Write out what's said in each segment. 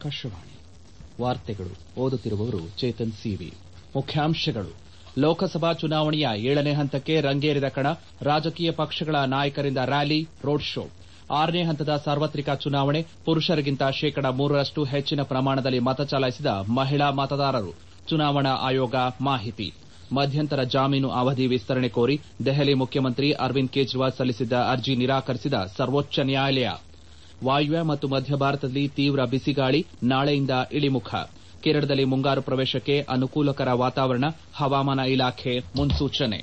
ಆಕಾಶವಾಣಿ ವಾರ್ತೆಗಳು ಓದುತ್ತಿರುವವರು ಚೇತನ್ ಸಿವಿ. ಮುಖ್ಯಾಂಶಗಳು: ಲೋಕಸಭಾ ಚುನಾವಣೆಯ 7ನೇ ಹಂತಕ್ಕೆ ರಂಗೇರಿದ ಕಣ. ರಾಜಕೀಯ ಪಕ್ಷಗಳ ನಾಯಕರಿಂದ ರ್ಯಾಲಿ, ರೋಡ್ ಶೋ. 6ನೇ ಹಂತದ ಸಾರ್ವತ್ರಿಕ ಚುನಾವಣೆ. ಪುರುಷರಿಗಿಂತ ಶೇಕಡ 3ರಷ್ಟು ಹೆಚ್ಚಿನ ಪ್ರಮಾಣದಲ್ಲಿ ಮತ ಚಲಾಯಿಸಿದ ಮಹಿಳಾ ಮತದಾರರು. ಚುನಾವಣಾ ಆಯೋಗ ಮಾಹಿತಿ. ಮಧ್ಯಂತರ ಜಾಮೀನು ಅವಧಿ ವಿಸ್ತರಣೆ ಕೋರಿ ದೆಹಲಿ ಮುಖ್ಯಮಂತ್ರಿ ಅರವಿಂದ್ ಕೇಜ್ರಿವಾಲ್ ಸಲ್ಲಿಸಿದ್ದ ಅರ್ಜಿ ನಿರಾಕರಿಸಿದ ಸರ್ವೋಚ್ಚ ನ್ಯಾಯಾಲಯ. ವಾಯುವ್ಯ ಮತ್ತು ಮಧ್ಯ ಭಾರತದಲ್ಲಿ ತೀವ್ರ ಬಿಸಿಗಾಳಿ, ನಾಳೆಯಿಂದ ಇಳಿಮುಖ. ಕೇರಳದಲ್ಲಿ ಮುಂಗಾರು ಪ್ರವೇಶಕ್ಕೆ ಅನುಕೂಲಕರ ವಾತಾವರಣ. ಹವಾಮಾನ ಇಲಾಖೆ ಮುನ್ಸೂಚನೆ.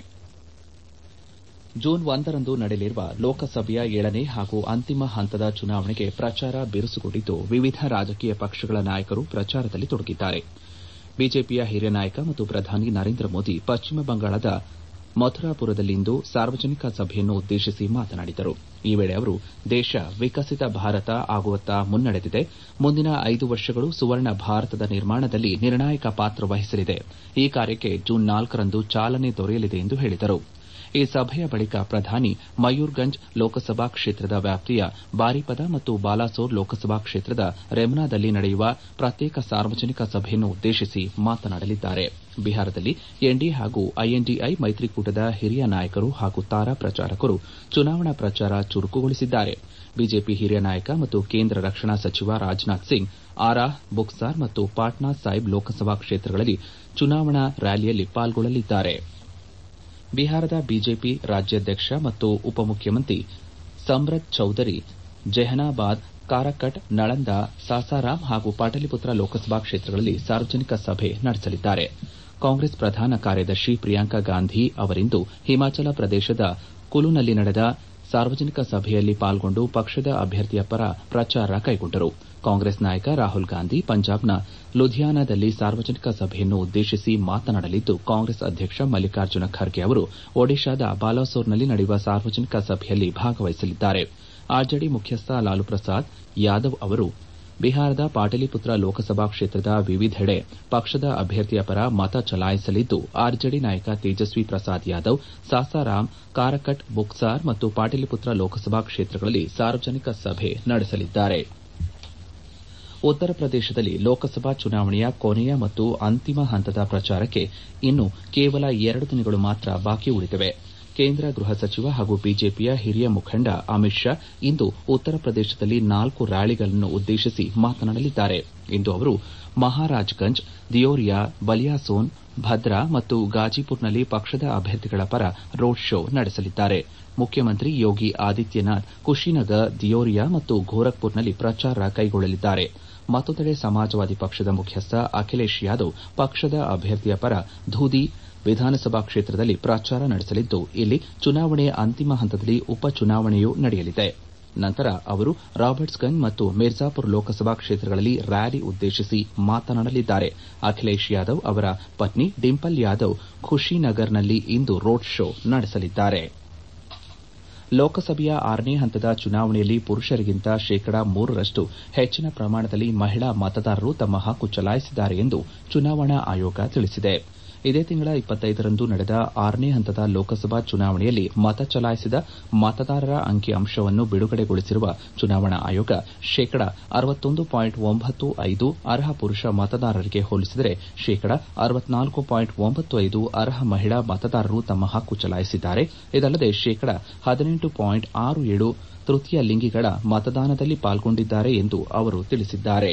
ಜೂನ್ 1ರಂದು ನಡೆಯಲಿರುವ ಲೋಕಸಭೆಯ 7ನೇ ಹಾಗೂ ಅಂತಿಮ ಹಂತದ ಚುನಾವಣೆಗೆ ಪ್ರಚಾರ ಬಿರುಸುಗೊಂಡಿದ್ದು, ವಿವಿಧ ರಾಜಕೀಯ ಪಕ್ಷಗಳ ನಾಯಕರು ಪ್ರಚಾರದಲ್ಲಿ ತೊಡಗಿದ್ದಾರೆ. ಬಿಜೆಪಿಯ ಹಿರಿಯ ನಾಯಕ ಮತ್ತು ಪ್ರಧಾನಿ ನರೇಂದ್ರ ಮೋದಿ ಪಶ್ಚಿಮ ಬಂಗಾಳದ ಮಥುರಾಪುರದಲ್ಲಿಂದು ಸಾರ್ವಜನಿಕ ಸಭೆಯನ್ನು ಉದ್ದೇಶಿಸಿ ಮಾತನಾಡಿದರು. ಈ ವೇಳೆ ಅವರು, ದೇಶ ವಿಕಸಿತ ಭಾರತ ಆಗುವತ್ತ ಮುನ್ನಡೆದಿದೆ. ಮುಂದಿನ 5 ವರ್ಷಗಳು ಸುವರ್ಣ ಭಾರತದ ನಿರ್ಮಾಣದಲ್ಲಿ ನಿರ್ಣಾಯಕ ಪಾತ್ರ ವಹಿಸಲಿದೆ. ಈ ಕಾರ್ಯಕ್ಕೆ ಜೂನ್ 4ರಂದು ಚಾಲನೆ ದೊರೆಯಲಿದೆ ಎಂದು ಹೇಳಿದರು. ಈ ಸಭೆಯ ಬಳಿಕ ಪ್ರಧಾನಿ ಮಯೂರ್ಗಂಜ್ ಲೋಕಸಭಾ ಕ್ಷೇತ್ರದ ವ್ಯಾಪ್ತಿಯ ಬಾರಿಪದಾ ಮತ್ತು ಬಾಲಾಸೋರ್ ಲೋಕಸಭಾ ಕ್ಷೇತ್ರದ ರೆಮ್ನಾದಲ್ಲಿ ನಡೆಯುವ ಪ್ರತ್ಯೇಕ ಸಾರ್ವಜನಿಕ ಸಭೆಯನ್ನು ಉದ್ದೇಶಿಸಿ ಮಾತನಾಡಲಿದ್ದಾರೆ. ಬಿಹಾರದಲ್ಲಿ ಎನ್ಡಿಎ ಹಾಗೂ ಐಎನ್ಡಿಐ ಮೈತ್ರಿಕೂಟದ ಹಿರಿಯ ನಾಯಕರು ಹಾಗೂ ತಾರಾ ಪ್ರಚಾರಕರು ಚುನಾವಣಾ ಪ್ರಚಾರ ಚುರುಕುಗೊಳಿಸಿದ್ದಾರೆ. ಬಿಜೆಪಿ ಹಿರಿಯ ನಾಯಕ ಮತ್ತು ಕೇಂದ್ರ ರಕ್ಷಣಾ ಸಚಿವ ರಾಜನಾಥ್ ಸಿಂಗ್ ಆರಾ, ಬುಕ್ಸಾರ್ ಮತ್ತು ಪಾಟ್ನಾ ಸಾಹಿಬ್ ಲೋಕಸಭಾ ಕ್ಷೇತ್ರಗಳಲ್ಲಿ ಚುನಾವಣಾ ರ್ಯಾಲಿಯಲ್ಲಿ ಪಾಲ್ಗೊಳ್ಳಲಿದ್ದಾರೆ. ಬಿಹಾರದ ಬಿಜೆಪಿ ರಾಜ್ಯಾಧ್ಯಕ್ಷ ಮತ್ತು ಉಪಮುಖ್ಯಮಂತ್ರಿ ಸಮ್ರತ್ ಚೌಧರಿ ಜೆಹನಾಬಾದ್, ಕಾರಕಟ್, ನಳಂದ, ಸಾಸಾರಾಂ ಹಾಗೂ ಪಾಟಲಿಪುತ್ರ ಲೋಕಸಭಾ ಕ್ಷೇತ್ರಗಳಲ್ಲಿ ಸಾರ್ವಜನಿಕ ಸಭೆ ನಡೆಸಲಿದ್ದಾರೆ. ಕಾಂಗ್ರೆಸ್ ಪ್ರಧಾನ ಕಾರ್ಯದರ್ಶಿ ಪ್ರಿಯಾಂಕಾ ಗಾಂಧಿ ಅವರಿಂದು ಹಿಮಾಚಲ ಪ್ರದೇಶದ ಕುಲುನಲ್ಲಿ ನಡೆದ ಸಾರ್ವಜನಿಕ ಸಭೆಯಲ್ಲಿ ಪಾಲ್ಗೊಂಡು ಪಕ್ಷದ ಅಭ್ಯರ್ಥಿಯ ಪರ ಪ್ರಚಾರ ಕೈಗೊಂಡರು. ಕಾಂಗ್ರೆಸ್ ನಾಯಕ ರಾಹುಲ್ ಗಾಂಧಿ ಪಂಜಾಬ್ನ ಲುಧಿಯಾನದಲ್ಲಿ ಸಾರ್ವಜನಿಕ ಸಭೆಯನ್ನು ಉದ್ದೇಶಿಸಿ ಮಾತನಾಡಲಿದ್ದು, ಕಾಂಗ್ರೆಸ್ ಅಧ್ಯಕ್ಷ ಮಲ್ಲಿಕಾರ್ಜುನ ಖರ್ಗೆ ಅವರು ಒಡಿಶಾದ ಬಾಲಾಸೋರ್ನಲ್ಲಿ ನಡೆಯುವ ಸಾರ್ವಜನಿಕ ಸಭೆಯಲ್ಲಿ ಭಾಗವಹಿಸಲಿದ್ದಾರೆ. ಆರ್ಜೆಡಿ ಮುಖ್ಯಸ್ಥ ಲಾಲು ಪ್ರಸಾದ್ ಯಾದವ್ ಅವರು ಬಿಹಾರದ ಪಾಟಲಿಪುತ್ರ ಲೋಕಸಭಾ ಕ್ಷೇತ್ರದ ವಿವಿಧೆಡೆ ಪಕ್ಷದ ಅಭ್ಯರ್ಥಿಯ ಪರ ಮತ ಚಲಾಯಿಸಲಿದ್ದು, ಆರ್ಜೆಡಿ ನಾಯಕ ತೇಜಸ್ವಿ ಪ್ರಸಾದ್ ಯಾದವ್ ಸಾಸಾರಾಂ, ಕಾರಕಟ್, ಬುಕ್ಸಾರ್ ಮತ್ತು ಪಾಟಲಿಪುತ್ರ ಲೋಕಸಭಾ ಕ್ಷೇತ್ರಗಳಲ್ಲಿ ಸಾರ್ವಜನಿಕ ಸಭೆ ನಡೆಸಲಿದ್ದಾರೆ. ಉತ್ತರ ಪ್ರದೇಶದಲ್ಲಿ ಲೋಕಸಭಾ ಚುನಾವಣೆಯ ಕೊನೆಯ ಮತ್ತು ಅಂತಿಮ ಹಂತದ ಪ್ರಚಾರಕ್ಕೆ ಇನ್ನು ಕೇವಲ 2 ದಿನಗಳು ಮಾತ್ರ ಬಾಕಿ ಉಳಿದಿವೆ. ಕೇಂದ್ರ ಗೃಹ ಸಚಿವ ಹಾಗೂ ಬಿಜೆಪಿಯ ಹಿರಿಯ ಮುಖಂಡ ಅಮಿತ್ ಶಾ ಇಂದು ಉತ್ತರ ಪ್ರದೇಶದಲ್ಲಿ 4 ರ್ಯಾಲಿಗಳನ್ನು ಉದ್ದೇಶಿಸಿ ಮಾತನಾಡಲಿದ್ದಾರೆ. ಇಂದು ಅವರು ಮಹಾರಾಜ್ಗಂಜ್, ದಿಯೋರಿಯಾ, ಬಲಿಯಾಸೋನ್, ಭದ್ರಾ ಮತ್ತು ಗಾಜಿಪುರ್ನಲ್ಲಿ ಪಕ್ಷದ ಅಭ್ಯರ್ಥಿಗಳ ಪರ ರೋಡ್ ಶೋ ನಡೆಸಲಿದ್ದಾರೆ. ಮುಖ್ಯಮಂತ್ರಿ ಯೋಗಿ ಆದಿತ್ಯನಾಥ್ ಕುಶಿನಗರ್, ದಿಯೋರಿಯಾ ಮತ್ತು ಗೋರಖ್ಪುರ್ನಲ್ಲಿ ಪ್ರಚಾರ ಕೈಗೊಳ್ಳಲಿದ್ದಾರೆ. ಮತ್ತೊಂದೆಡೆ ಸಮಾಜವಾದಿ ಪಕ್ಷದ ಮುಖ್ಯಸ್ಥ ಅಖಿಲೇಶ್ ಯಾದವ್ ಪಕ್ಷದ ಅಭ್ಯರ್ಥಿಯ ಪರ ಧೂದಿ ವಿಧಾನಸಭಾ ಕ್ಷೇತ್ರದಲ್ಲಿ ಪ್ರಚಾರ ನಡೆಸಲಿದ್ದು, ಇಲ್ಲಿ ಚುನಾವಣೆಯ ಅಂತಿಮ ಹಂತದಲ್ಲಿ ಉಪಚುನಾವಣೆಯೂ ನಡೆಯಲಿದೆ. ನಂತರ ಅವರು ರಾಬರ್ಟ್ಸ್ಗಂಜ್ ಮತ್ತು ಮಿರ್ಜಾಪುರ್ ಲೋಕಸಭಾ ಕ್ಷೇತ್ರಗಳಲ್ಲಿ ರ್ಯಾಲಿ ಉದ್ದೇಶಿಸಿ ಮಾತನಾಡಲಿದ್ದಾರೆ. ಅಖಿಲೇಶ್ ಯಾದವ್ ಅವರ ಪತ್ನಿ ಡಿಂಪಲ್ ಯಾದವ್ ಖುಷಿನಗರ್ನಲ್ಲಿ ಇಂದು ರೋಡ್ ಶೋ ನಡೆಸಲಿದ್ದಾರೆ. ಲೋಕಸಭೆಯ 6ನೇ ಹಂತದ ಚುನಾವಣೆಯಲ್ಲಿ ಪುರುಷರಿಗಿಂತ ಶೇಕಡ 3ರಷ್ಟು ಹೆಚ್ಚಿನ ಪ್ರಮಾಣದಲ್ಲಿ ಮಹಿಳಾ ಮತದಾರರು ತಮ್ಮ ಹಕ್ಕು ಚಲಾಯಿಸಿದ್ದಾರೆ ಎಂದು ಚುನಾವಣಾ ಆಯೋಗ ತಿಳಿಸಿದೆ. ಇದೇ ತಿಂಗಳ 25ರಂದು ನಡೆದ 6ನೇ ಹಂತದ ಲೋಕಸಭಾ ಚುನಾವಣೆಯಲ್ಲಿ ಮತ ಚಲಾಯಿಸಿದ ಮತದಾರರ ಅಂಕಿಅಂಶವನ್ನು ಬಿಡುಗಡೆಗೊಳಿಸಿರುವ ಚುನಾವಣಾ ಆಯೋಗ ಶೇಕಡ 61.95 ಅರ್ಹ ಪುರುಷ ಮತದಾರರಿಗೆ ಹೋಲಿಸಿದರೆ ಶೇಕಡ 64.95 ಅರ್ಹ ಮಹಿಳಾ ಮತದಾರರು ತಮ್ಮ ಹಕ್ಕು ಚಲಾಯಿಸಿದ್ದಾರೆ. ಇದಲ್ಲದೆ ಶೇಕಡ 18.67 ತೃತೀಯ ಲಿಂಗಿಗಳ ಮತದಾನದಲ್ಲಿ ಪಾಲ್ಗೊಂಡಿದ್ದಾರೆ ಎಂದು ಅವರು ತಿಳಿಸಿದ್ದಾರೆ.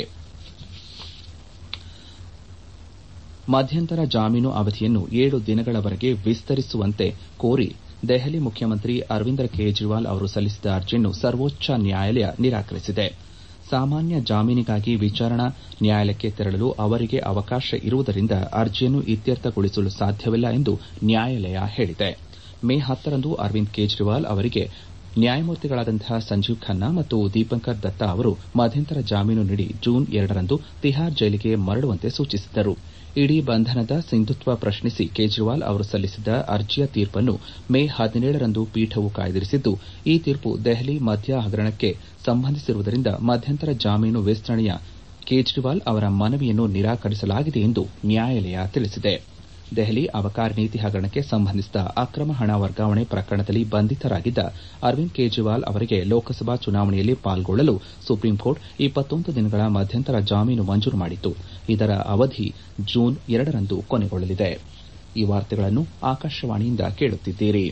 ಮಧ್ಯಂತರ ಜಾಮೀನು ಅವಧಿಯನ್ನು 7 ದಿನಗಳವರೆಗೆ ವಿಸ್ತರಿಸುವಂತೆ ಕೋರಿ ದೆಹಲಿ ಮುಖ್ಯಮಂತ್ರಿ ಅರವಿಂದ್ ಕೇಜ್ರಿವಾಲ್ ಅವರು ಸಲ್ಲಿಸಿದ ಅರ್ಜಿಯನ್ನು ಸರ್ವೋಚ್ಚ ನ್ಯಾಯಾಲಯ ನಿರಾಕರಿಸಿದೆ. ಸಾಮಾನ್ಯ ಜಾಮೀನಿಗಾಗಿ ವಿಚಾರಣಾ ನ್ಯಾಯಾಲಯಕ್ಕೆ ತೆರಳಲು ಅವರಿಗೆ ಅವಕಾಶ ಇರುವುದರಿಂದ ಅರ್ಜಿಯನ್ನು ಇತ್ಯರ್ಥಗೊಳಿಸಲು ಸಾಧ್ಯವಿಲ್ಲ ಎಂದು ನ್ಯಾಯಾಲಯ ಹೇಳಿದೆ. ಮೇ 10ರಂದು ಅರವಿಂದ್ ಕೇಜ್ರಿವಾಲ್ ಅವರಿಗೆ ನ್ಯಾಯಮೂರ್ತಿಗಳಾದಂತಹ ಸಂಜೀವ್ ಖನ್ನಾ ಮತ್ತು ದೀಪಂಕರ್ ದತ್ತಾ ಅವರು ಮಧ್ಯಂತರ ಜಾಮೀನು ನೀಡಿ ಜೂನ್ 2ರಂದು ತಿಹಾರ್ ಜೈಲಿಗೆ ಮರಳುವಂತೆ ಸೂಚಿಸಿದ್ದರು. ಇಡೀ ಬಂಧನದ ಸಿಂಧುತ್ವ ಪ್ರಶ್ನಿಸಿ ಕೇಜ್ರಿವಾಲ್ ಅವರು ಸಲ್ಲಿಸಿದ್ದ ಅರ್ಜಿಯ ತೀರ್ಪನ್ನು ಮೇ 17ರಂದು ಪೀಠವು ಕಾಯ್ದಿರಿಸಿದ್ದು, ಈ ತೀರ್ಪು ದೆಹಲಿ ಮದ್ಯ ಹಗರಣಕ್ಕೆ ಸಂಬಂಧಿಸಿರುವುದರಿಂದ ಮಧ್ಯಂತರ ಜಾಮೀನು ವಿಸ್ತರಣೆಯ ಕೇಜ್ರಿವಾಲ್ ಅವರ ಮನವಿಯನ್ನು ನಿರಾಕರಿಸಲಾಗಿದೆ ಎಂದು ನ್ಯಾಯಾಲಯ ತಿಳಿಸಿದೆ. ದೆಹಲಿ ಅಬಕಾರಿ ನೀತಿ ಹಗರಣಕ್ಕೆ ಸಂಬಂಧಿಸಿದ ಅಕ್ರಮ ಹಣ ವರ್ಗಾವಣೆ ಪ್ರಕರಣದಲ್ಲಿ ಬಂಧಿತರಾಗಿದ್ದ ಅರವಿಂದ್ ಕೇಜ್ರಿವಾಲ್ ಅವರಿಗೆ ಲೋಕಸಭಾ ಚುನಾವಣೆಯಲ್ಲಿ ಪಾಲ್ಗೊಳ್ಳಲು ಸುಪ್ರೀಂಕೋರ್ಟ್ 21 ದಿನಗಳ ಮಧ್ಯಂತರ ಜಾಮೀನು ಮಂಜೂರು ಮಾಡಿತ್ತು. ಇದರ ಅವಧಿ ಜೂನ್ 2ರಂದು ಕೊನೆಗೊಳ್ಳಲಿದೆ. ಈ ವಾರ್ತೆಗಳನ್ನು ಆಕಾಶವಾಣಿಯಿಂದ ಕೇಳುತ್ತಿದ್ದೀರಿ.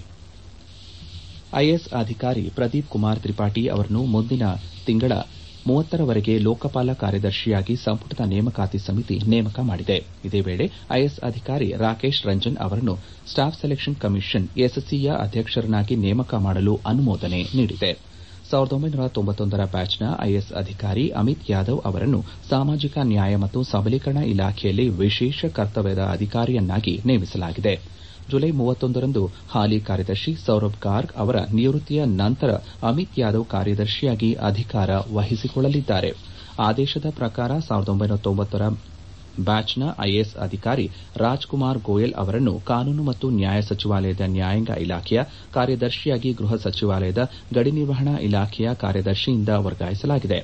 ಐಎಎಸ್ ಅಧಿಕಾರಿ ಪ್ರದೀಪ್ ಕುಮಾರ್ ತ್ರಿಪಾಠಿ ಅವರನ್ನು ಮುಂದಿನ ತಿಂಗಳ 30ರವರೆಗೆ ಲೋಕಪಾಲ ಕಾರ್ಯದರ್ಶಿಯಾಗಿ ಸಂಪುಟದ ನೇಮಕಾತಿ ಸಮಿತಿ ನೇಮಕ ಮಾಡಿದೆ. ಇದೇ ವೇಳೆ ಐಎಎಸ್ ಅಧಿಕಾರಿ ರಾಕೇಶ್ ರಂಜನ್ ಅವರನ್ನು ಸ್ಟಾಫ್ ಸೆಲೆಕ್ಷನ್ ಕಮಿಷನ್ ಎಸ್ಸಿಯ ಅಧ್ಯಕ್ಷರನ್ನಾಗಿ ನೇಮಕ ಮಾಡಲು ಅನುಮೋದನೆ ನೀಡಿದೆ. 1991ರ ಬ್ಯಾಚ್ನ ಐಎಎಸ್ ಅಧಿಕಾರಿ ಅಮಿತ್ ಯಾದವ್ ಅವರನ್ನು ಸಾಮಾಜಿಕ ನ್ಯಾಯ ಮತ್ತು ಸಬಲೀಕರಣ ಇಲಾಖೆಯಲ್ಲಿ ವಿಶೇಷ ಕರ್ತವ್ಯದ ಅಧಿಕಾರಿಯನ್ನಾಗಿ ನೇಮಿಸಲಾಗಿದೆ. ಜುಲೈ 31ರಂದು ಹಾಲಿ ಕಾರ್ಯದರ್ಶಿ ಸೌರಭ್ ಗಾರ್ಗ್ ಅವರ ನಿವೃತ್ತಿಯ ನಂತರ ಅಮಿತ್ ಯಾದವ್ ಕಾರ್ಯದರ್ಶಿಯಾಗಿ ಅಧಿಕಾರ ವಹಿಸಿಕೊಳ್ಳಲಿದ್ದಾರೆ. ಆದೇಶದ ಪ್ರಕಾರ 1990ರ ಬ್ಯಾಚ್ನ ಐಎಎಸ್ ಅಧಿಕಾರಿ ರಾಜ್ಕುಮಾರ್ ಗೋಯಲ್ ಅವರನ್ನು ಕಾನೂನು ಮತ್ತು ನ್ಯಾಯ ಸಚಿವಾಲಯದ ನ್ಯಾಯಾಂಗ ಇಲಾಖೆಯ ಕಾರ್ಯದರ್ಶಿಯಾಗಿ ಗೃಹ ಸಚಿವಾಲಯದ ಗಡಿ ನಿರ್ವಹಣಾ ಇಲಾಖೆಯ ಕಾರ್ಯದರ್ಶಿಯಿಂದ ವರ್ಗಾಯಿಸಲಾಗಿದೆ.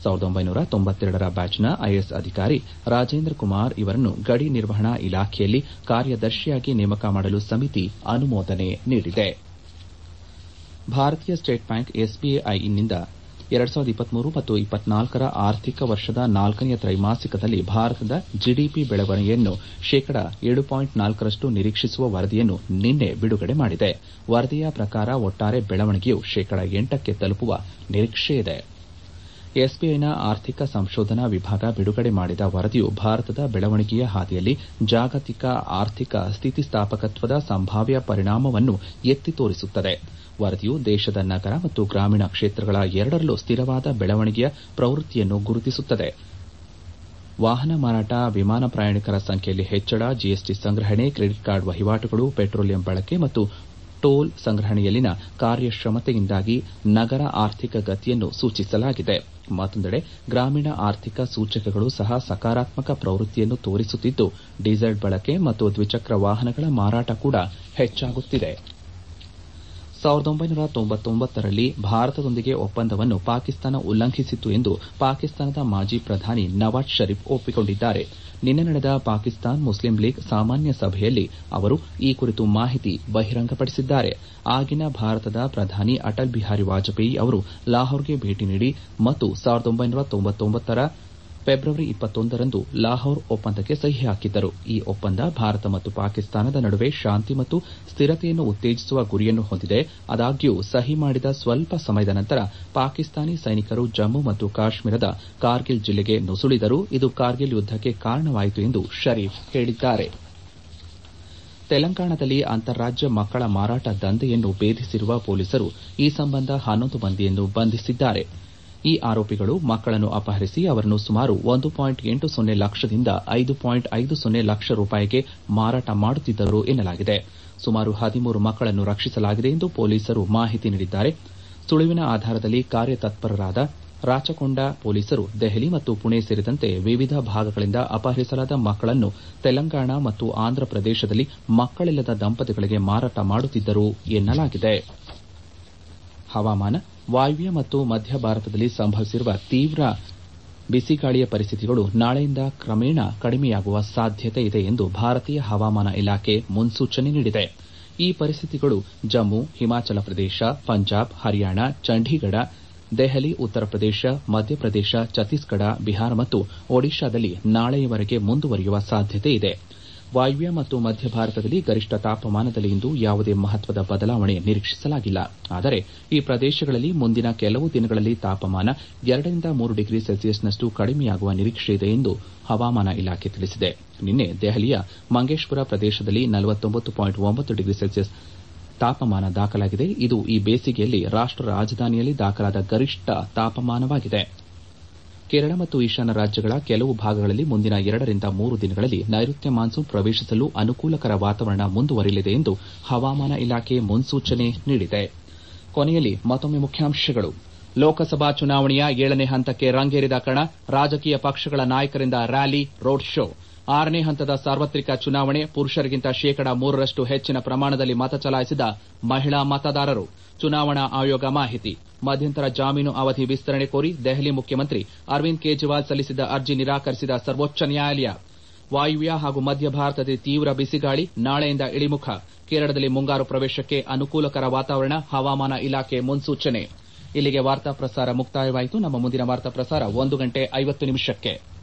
1992ರ ಬ್ಯಾಚ್ನ ಐಎಎಸ್ ಅಧಿಕಾರಿ ರಾಜೇಂದ್ರ ಕುಮಾರ್ ಇವರನ್ನು ಗಡಿ ನಿರ್ವಹಣಾ ಇಲಾಖೆಯಲ್ಲಿ ಕಾರ್ಯದರ್ಶಿಯಾಗಿ ನೇಮಕ ಮಾಡಲು ಸಮಿತಿ ಅನುಮೋದನೆ ನೀಡಿದೆ. ಭಾರತೀಯ ಸ್ಟೇಟ್ ಬ್ಯಾಂಕ್ ಎಸ್ಬಿಐನಿಂದ 2023 ಮತ್ತು 24ರ ಆರ್ಥಿಕ ವರ್ಷದ 4ನೇ ತ್ರೈಮಾಸಿಕದಲ್ಲಿ ಭಾರತದ ಜಿಡಿಪಿ ಬೆಳವಣಿಗೆಯನ್ನು ಶೇಕಡಾ 7.4ರಷ್ಟು ನಿರೀಕ್ಷಿಸುವ ವರದಿಯನ್ನು ನಿನ್ನೆ ಬಿಡುಗಡೆ ಮಾಡಿದೆ. ವರದಿಯ ಪ್ರಕಾರ ಒಟ್ಟಾರೆ ಬೆಳವಣಿಗೆಯು ಶೇಕಡಾ 8ಕ್ಕೆ ತಲುಪುವ ನಿರೀಕ್ಷೆಯಿದೆ. ಎಸ್ಬಿಐನ ಆರ್ಥಿಕ ಸಂಶೋಧನಾ ವಿಭಾಗ ಬಿಡುಗಡೆ ಮಾಡಿದ ವರದಿಯು ಭಾರತದ ಬೆಳವಣಿಗೆಯ ಹಾದಿಯಲ್ಲಿ ಜಾಗತಿಕ ಆರ್ಥಿಕ ಸ್ಥಿತಿಸ್ಥಾಪಕತ್ವದ ಸಂಭಾವ್ಯ ಪರಿಣಾಮವನ್ನು ಎತ್ತಿ ತೋರಿಸುತ್ತದೆ. ವರದಿಯು ದೇಶದ ನಗರ ಮತ್ತು ಗ್ರಾಮೀಣ ಕ್ಷೇತ್ರಗಳ ಎರಡರಲ್ಲೂ ಸ್ಥಿರವಾದ ಬೆಳವಣಿಗೆಯ ಪ್ರವೃತ್ತಿಯನ್ನು ಗುರುತಿಸುತ್ತದೆ. ವಾಹನ ಮಾರಾಟ, ವಿಮಾನ ಪ್ರಯಾಣಿಕರ ಸಂಖ್ಯೆಯಲ್ಲಿ ಹೆಚ್ಚಳ, ಜಿಎಸ್ಟಿ ಸಂಗ್ರಹಣೆ, ಕ್ರೆಡಿಟ್ ಕಾರ್ಡ್ ವಹಿವಾಟುಗಳು, ಪೆಟ್ರೋಲಿಯಂ ಬಳಕೆ ಮತ್ತು ಟೋಲ್ ಸಂಗ್ರಹಣೆಯಲ್ಲಿನ ಕಾರ್ಯಕ್ಷಮತೆಯಿಂದಾಗಿ ನಗರ ಆರ್ಥಿಕ ಗತಿಯನ್ನು ಸೂಚಿಸಲಾಗಿದೆ. ಮತ್ತೊಂದೆಡೆ ಗ್ರಾಮೀಣ ಆರ್ಥಿಕ ಸೂಚಕಗಳು ಸಹ ಸಕಾರಾತ್ಮಕ ಪ್ರವೃತ್ತಿಯನ್ನು ತೋರಿಸುತ್ತಿದ್ದು, ಡೀಸೆಲ್ ಬಳಕೆ ಮತ್ತು ದ್ವಿಚಕ್ರ ವಾಹನಗಳ ಮಾರಾಟ ಕೂಡ ಹೆಚ್ಚಾಗುತ್ತಿದೆ. 1999ರಲ್ಲಿ ಭಾರತದೊಂದಿಗೆ ಒಪ್ಪಂದವನ್ನು ಪಾಕಿಸ್ತಾನ ಉಲ್ಲಂಘಿಸಿತ್ತು ಎಂದು ಪಾಕಿಸ್ತಾನದ ಮಾಜಿ ಪ್ರಧಾನಿ ನವಾಜ್ ಷರೀಫ್ ಒಪ್ಪಿಕೊಂಡಿದ್ದಾರೆ. ನಿನ್ನೆ ನಡೆದ ಪಾಕಿಸ್ತಾನ್ ಮುಸ್ಲಿಂ ಲೀಗ್ ಸಾಮಾನ್ಯ ಸಭೆಯಲ್ಲಿ ಅವರು ಈ ಕುರಿತು ಮಾಹಿತಿ ಬಹಿರಂಗಪಡಿಸಿದ್ದಾರೆ. ಆಗಿನ ಭಾರತದ ಪ್ರಧಾನಿ ಅಟಲ್ ಬಿಹಾರಿ ವಾಜಪೇಯಿ ಅವರು ಲಾಹೋರ್ಗೆ ಭೇಟಿ ನೀಡಿ ಮತ್ತು 1999ರ ಫೆಬ್ರವರಿ 21ರಂದು ಲಾಹೋರ್ ಒಪ್ಪಂದಕ್ಕೆ ಸಹಿ ಹಾಕಿದ್ದರು. ಈ ಒಪ್ಪಂದ ಭಾರತ ಮತ್ತು ಪಾಕಿಸ್ತಾನದ ನಡುವೆ ಶಾಂತಿ ಮತ್ತು ಸ್ಥಿರತೆಯನ್ನು ಉತ್ತೇಜಿಸುವ ಗುರಿಯನ್ನು ಹೊಂದಿದೆ. ಆದಾಗ್ಯೂ ಸಹಿ ಮಾಡಿದ ಸ್ವಲ್ಪ ಸಮಯದ ನಂತರ ಪಾಕಿಸ್ತಾನಿ ಸೈನಿಕರು ಜಮ್ಮು ಮತ್ತು ಕಾಶ್ಮೀರದ ಕಾರ್ಗಿಲ್ ಜಿಲ್ಲೆಗೆ ನುಸುಳಿದರು. ಇದು ಕಾರ್ಗಿಲ್ ಯುದ್ದಕ್ಕೆ ಕಾರಣವಾಯಿತು ಎಂದು ಷರೀಫ್ ಹೇಳಿದ್ದಾರೆ. ತೆಲಂಗಾಣದಲ್ಲಿ ಅಂತಾರಾಜ್ಯ ಮಕ್ಕಳ ಮಾರಾಟ ದಂಧೆಯನ್ನು ಭೇದಿಸಿರುವ ಪೊಲೀಸರು ಈ ಸಂಬಂಧ 11 ಮಂದಿಯನ್ನು ಬಂಧಿಸಿದ್ದಾರೆ. ಈ ಆರೋಪಿಗಳು ಮಕ್ಕಳನ್ನು ಅಪಹರಿಸಿ ಅವರನ್ನು ಸುಮಾರು 1.80 ಲಕ್ಷದಿಂದ 5.50 ಲಕ್ಷ ರೂಪಾಯಿಗೆ ಮಾರಾಟ ಮಾಡುತ್ತಿದ್ದರು ಎನ್ನಲಾಗಿದೆ. ಸುಮಾರು 13 ಮಕ್ಕಳನ್ನು ರಕ್ಷಿಸಲಾಗಿದೆ ಎಂದು ಪೊಲೀಸರು ಮಾಹಿತಿ ನೀಡಿದ್ದಾರೆ. ಸುಳಿವಿನ ಆಧಾರದಲ್ಲಿ ಕಾರ್ಯತತ್ಪರರಾದ ರಾಚಕೊಂಡ ಪೊಲೀಸರು ದೆಹಲಿ ಮತ್ತು ಪುಣೆ ಸೇರಿದಂತೆ ವಿವಿಧ ಭಾಗಗಳಿಂದ ಅಪಹರಿಸಲಾದ ಮಕ್ಕಳನ್ನು ತೆಲಂಗಾಣ ಮತ್ತು ಆಂಧ್ರಪ್ರದೇಶದಲ್ಲಿ ಮಕ್ಕಳಿಲ್ಲದ ದಂಪತಿಗಳಿಗೆ ಮಾರಾಟ ಮಾಡುತ್ತಿದ್ದರು ಎನ್ನಲಾಗಿದೆ. ಹವಾಮಾನ. ವಾಯುವ್ಯ ಮತ್ತು ಮಧ್ಯ ಭಾರತದಲ್ಲಿ ಸಂಭವಿಸಿರುವ ತೀವ್ರ ಬಿಸಿಗಾಳಿಯ ಪರಿಸ್ಥಿತಿಗಳು ನಾಳೆಯಿಂದ ಕ್ರಮೇಣ ಕಡಿಮೆಯಾಗುವ ಸಾಧ್ಯತೆ ಇದೆ ಎಂದು ಭಾರತೀಯ ಹವಾಮಾನ ಇಲಾಖೆ ಮುನ್ಸೂಚನೆ ನೀಡಿದೆ. ಈ ಪರಿಸ್ಥಿತಿಗಳು ಜಮ್ಮು, ಹಿಮಾಚಲ ಪ್ರದೇಶ, ಪಂಜಾಬ್, ಹರಿಯಾಣ, ಚಂಡೀಗಢ, ದೆಹಲಿ, ಉತ್ತರ ಪ್ರದೇಶ, ಮಧ್ಯಪ್ರದೇಶ, ಛತ್ತೀಸ್ಗಢ, ಬಿಹಾರ ಮತ್ತು ಒಡಿಶಾದಲ್ಲಿ ನಾಳೆಯವರೆಗೆ ಮುಂದುವರಿಯುವ ಸಾಧ್ಯತೆ ಇದೆ. ವಾಯುವ್ಯ ಮತ್ತು ಮಧ್ಯ ಭಾರತದಲ್ಲಿ ಗರಿಷ್ಠ ತಾಪಮಾನದಲ್ಲಿ ಇಂದು ಯಾವುದೇ ಮಹತ್ವದ ಬದಲಾವಣೆ ನಿರೀಕ್ಷಿಸಲಾಗಿಲ್ಲ. ಆದರೆ ಈ ಪ್ರದೇಶಗಳಲ್ಲಿ ಮುಂದಿನ ಕೆಲವು ದಿನಗಳಲ್ಲಿ ತಾಪಮಾನ 2 ರಿಂದ 3 ಡಿಗ್ರಿ ಸೆಲ್ಸಿಯಸ್ನಷ್ಟು ಕಡಿಮೆಯಾಗುವ ನಿರೀಕ್ಷೆಯಿದೆ ಎಂದು ಹವಾಮಾನ ಇಲಾಖೆ ತಿಳಿಸಿದೆ. ನಿನ್ನೆ ದೆಹಲಿಯ ಮಂಗೇಶ್ಪುರ ಪ್ರದೇಶದಲ್ಲಿ 49.9 ಡಿಗ್ರಿ ಸೆಲ್ಸಿಯಸ್ ತಾಪಮಾನ ದಾಖಲಾಗಿದೆ. ಇದು ಈ ಬೇಸಿಗೆಯಲ್ಲಿ ರಾಷ್ಟ್ರ ರಾಜಧಾನಿಯಲ್ಲಿ ದಾಖಲಾದ ಗರಿಷ್ಠ ತಾಪಮಾನವಾಗಿದೆ. ಕೇರಳ ಮತ್ತು ಈಶಾನ್ಯ ರಾಜ್ಯಗಳ ಕೆಲವು ಭಾಗಗಳಲ್ಲಿ ಮುಂದಿನ 2 ರಿಂದ 3 ದಿನಗಳಲ್ಲಿ ನೈಋತ್ಯ ಮಾನ್ಸೂನ್ ಪ್ರವೇಶಿಸಲು ಅನುಕೂಲಕರ ವಾತಾವರಣ ಮುಂದುವರಿಯಲಿದೆ ಎಂದು ಹವಾಮಾನ ಇಲಾಖೆ ಮುನ್ಸೂಚನೆ ನೀಡಿದೆ. ಕೊನೆಯಲ್ಲಿ ಮತ್ತೊಮ್ಮೆ ಮುಖ್ಯಾಂಶಗಳು. ಲೋಕಸಭಾ ಚುನಾವಣೆಯ 7ನೇ ಹಂತಕ್ಕೆ ರಂಗೇರಿದ ಕಣ. ರಾಜಕೀಯ ಪಕ್ಷಗಳ ನಾಯಕರಿಂದ ರ್ಯಾಲಿ, ರೋಡ್ ಶೋ. 6ನೇ ಹಂತದ ಸಾರ್ವತ್ರಿಕ ಚುನಾವಣೆ. ಪುರುಷರಿಗಿಂತ ಶೇಕಡಾ 3ರಷ್ಟು ಹೆಚ್ಚಿನ ಪ್ರಮಾಣದಲ್ಲಿ ಮತ ಚಲಾಯಿಸಿದ ಮಹಿಳಾ ಮತದಾರರು. ಚುನಾವಣಾ ಆಯೋಗ ಮಾಹಿತಿ. ಮಧ್ಯಂತರ ಜಾಮೀನು ಅವಧಿ ವಿಸ್ತರಣೆ ಕೋರಿ ದೆಹಲಿ ಮುಖ್ಯಮಂತ್ರಿ ಅರವಿಂದ್ ಕೇಜ್ರಿವಾಲ್ ಸಲ್ಲಿಸಿದ್ದ ಅರ್ಜಿ ನಿರಾಕರಿಸಿದ ಸರ್ವೋಚ್ಚ ನ್ಯಾಯಾಲಯ. ವಾಯುವ್ಯ ಹಾಗೂ ಮಧ್ಯ ಭಾರತದಲ್ಲಿ ತೀವ್ರ ಬಿಸಿಗಾಳಿ ನಾಳೆಯಿಂದ ಇಳಿಮುಖ ಕೇರಳದಲ್ಲಿ ಮುಂಗಾರು ಪ್ರವೇಶಕ್ಕೆ ಅನುಕೂಲಕರ ವಾತಾವರಣ ಹವಾಮಾನ ಇಲಾಖೆ ಮುನ್ಸೂಚನೆ. ಇಲ್ಲಿಗೆ ವಾರ್ತಾ ಪ್ರಸಾರ ಮುಕ್ತಾಯವಾಯಿತು. ನಮ್ಮ ಮುಂದಿನ ವಾರ್ತಾ ಪ್ರಸಾರ 1:50 ನಿಮಿಷಕ್ಕೆ.